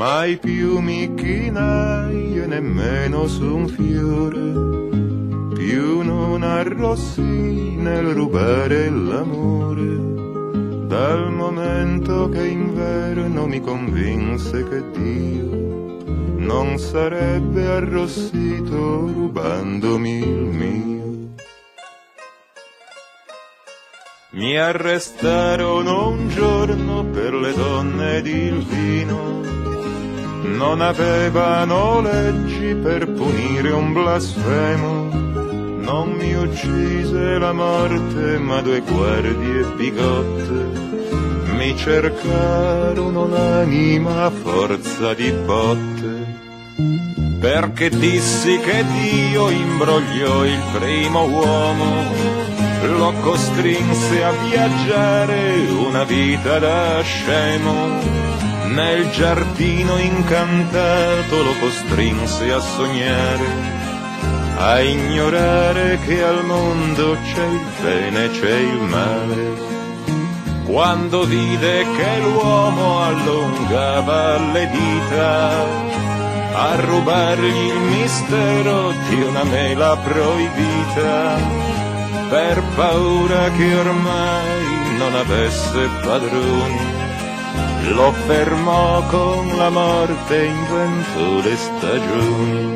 mai più mi chinai e nemmeno su un fiore, più non arrossì nel rubare l'amore, dal momento che inverno mi convinse che Dio non sarebbe arrossito rubandomi il mio. Mi arrestarono un giorno per le donne ed il vino, non avevano leggi per punire un blasfemo, non mi uccise la morte ma due guardie bigotte mi cercarono l'anima a forza di botte, perché dissi che Dio imbrogliò il primo uomo, lo costrinse a viaggiare una vita da scemo, nel giardino incantato lo costrinse a sognare, a ignorare che al mondo c'è il bene e c'è il male. Quando vide che l'uomo allungava le dita a rubargli il mistero di una mela proibita, per paura che ormai non avesse padroni, lo fermò con la morte e inventò le stagioni.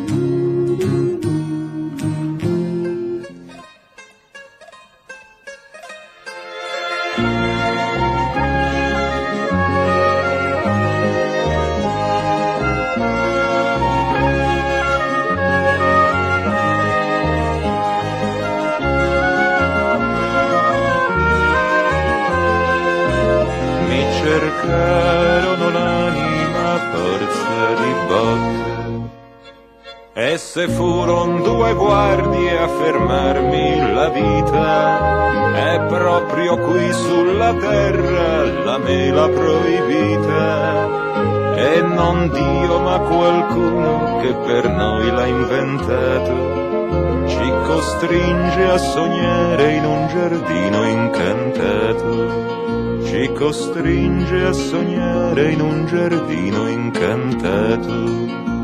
Cercarono l'anima a forza di botte, esse furono due guardie a fermarmi la vita, è proprio qui sulla terra la mela proibita, e non Dio ma qualcuno che per noi l'ha inventato, ci costringe a sognare in un giardino incantato, ci costringe a sognare in un giardino incantato.